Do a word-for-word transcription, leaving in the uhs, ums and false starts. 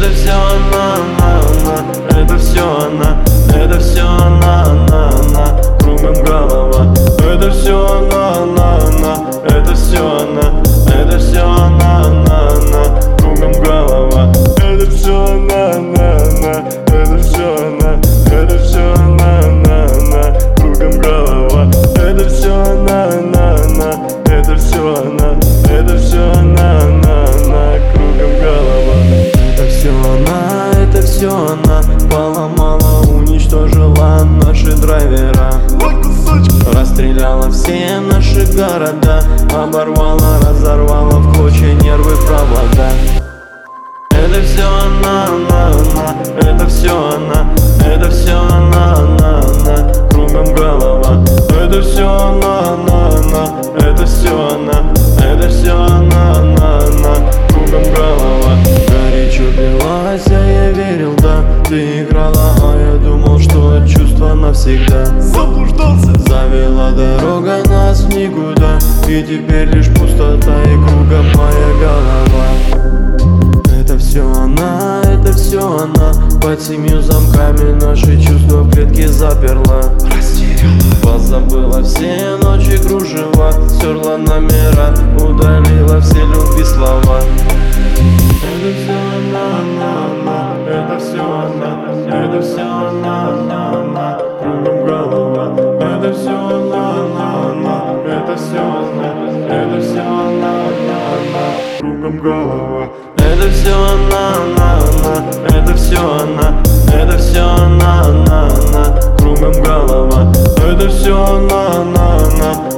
Это все она, она, она, это все она, это все она, она, она, кругом голова. Это все она, она, она, это все она, это все она, она, она, кругом голова. Это все она, она, она, это все она, это все она, она, она, кругом голова. Это все она, она, она, это все она, это все она, она, она, кругом голова. Это все она, это все она, поломала, уничтожила наши драйвера, расстреляла все наши города, оборвала, разорвала в клочья нервы, провода. Это все она, она, она, это все она, это все она, она, она, кругом голова. Это все она, она, она, это все она, это все она, она, она, кругом голова. Горячо билась, а я верил, да, ты играла, а я думал, что чувство навсегда. Заблуждался. Завела дорога нас в никуда, и теперь лишь пустота и кругом моя голова. Это все она, это все она, под семью замками наши чувства в клетке заперла. Позабыла все ночи кружева, стерла номера, удалила все любви слова. Это все она, она, она, это все она, это все она, она, она, кругом голова. Это все она, она, она, это все она, это все она, она, она, кругом голова. Это все она, она, она, это все она, это все она, она, она, кругом голова. Это все она, она, она,